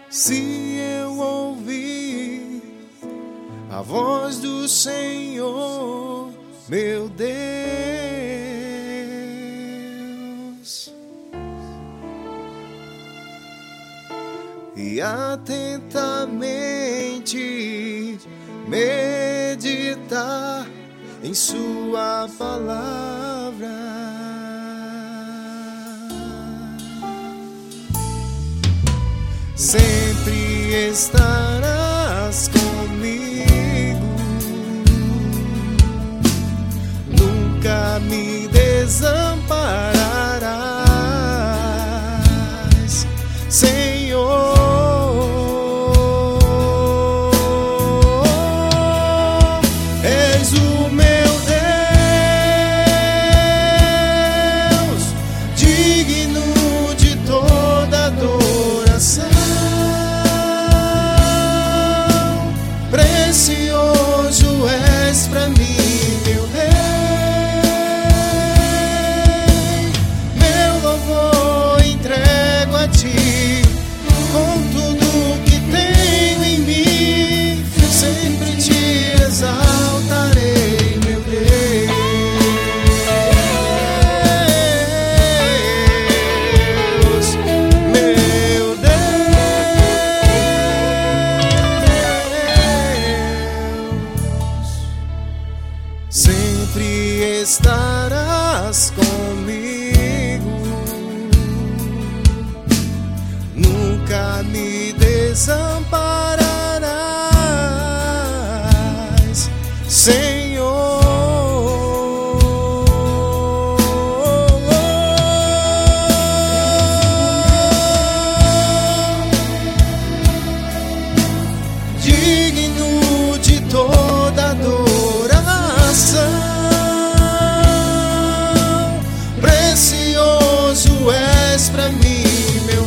Se eu ouvir a voz do Senhor, meu Deus, e atentamente meditar em Sua palavra, sempre estarás comigo, nunca me desampararás, Senhor. És o meu Deus, digno de toda adoração. Precioso és pra mim, meu Rei. Meu louvor entrego a Ti, com tudo que tenho em mim. Sempre Te exaltarei, meu Deus. Meu Deus, sempre estarás comigo, nunca me desampararás, Senhor. Digno de toda adoração, precioso és pra mim, meu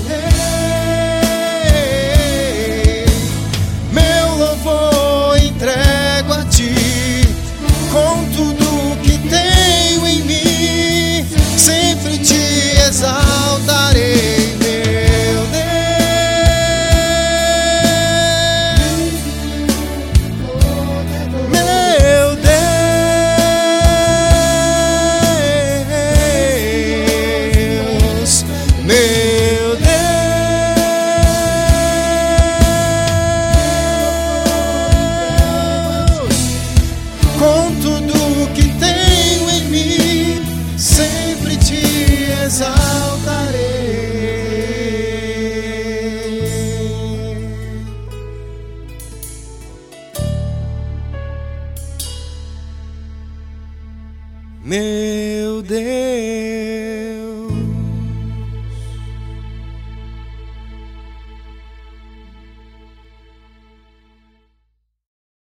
Rei. Meu louvor entrego a Ti, com tudo que tenho em mim. Sempre Te exaltarei, meu Deus. Meu Deus, meu Deus, com tudo que tenho em mim, sempre Te exaltarei. Meu Deus.